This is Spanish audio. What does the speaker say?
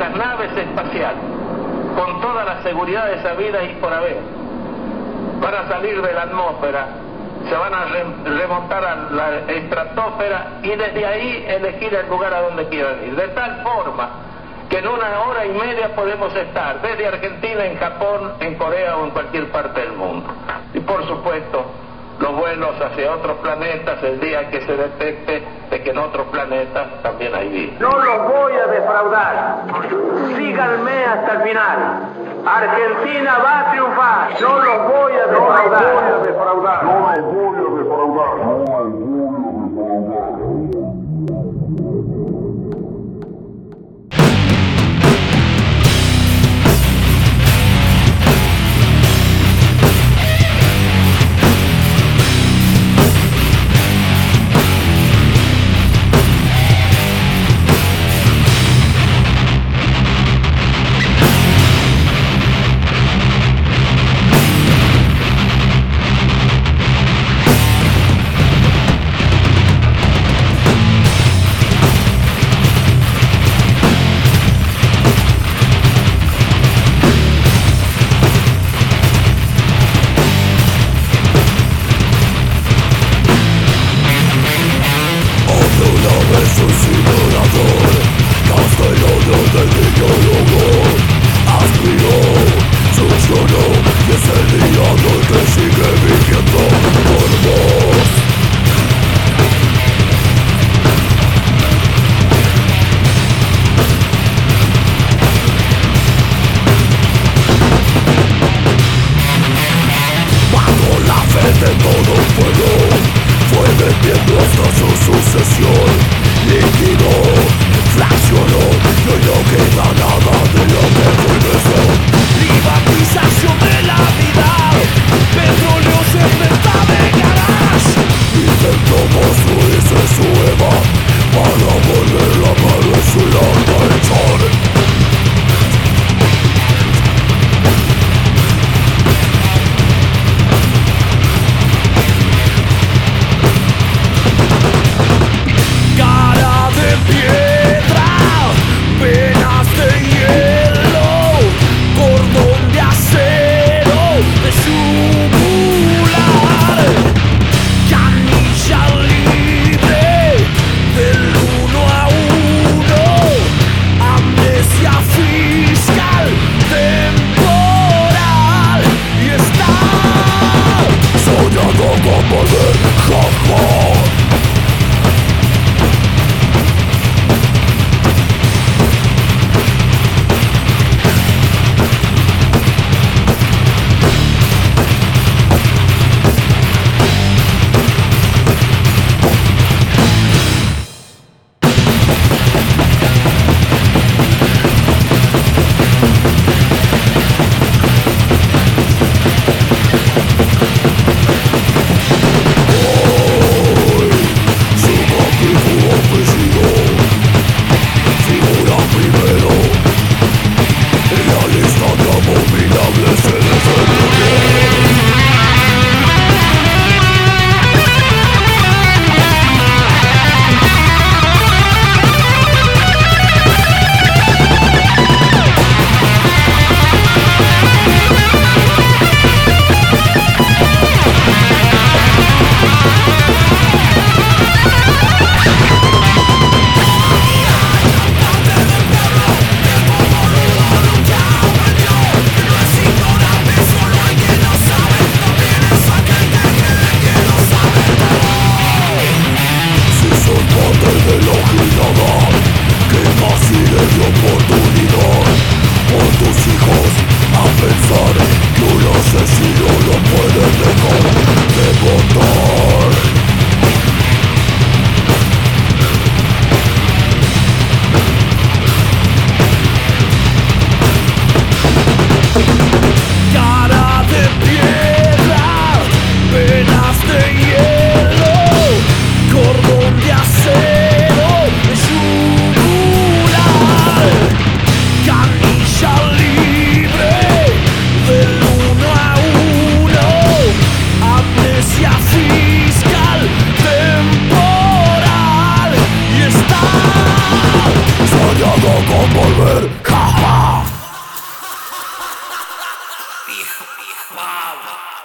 las naves espaciales, con toda la seguridad de esa vida y por haber, van a salir de la atmósfera, se van a remontar a la estratosfera y desde ahí elegir el lugar a donde quieran ir, de tal forma que en 1 hora y media podemos estar desde Argentina, en Japón, en Corea o en cualquier parte del mundo. Y por supuesto, los vuelos hacia otros planetas el día que se detecte de que en otros planetas también hay vida. No los voy a defraudar. Síganme hasta el final. Argentina va a triunfar. No los voy a defraudar. con volver. Vamos.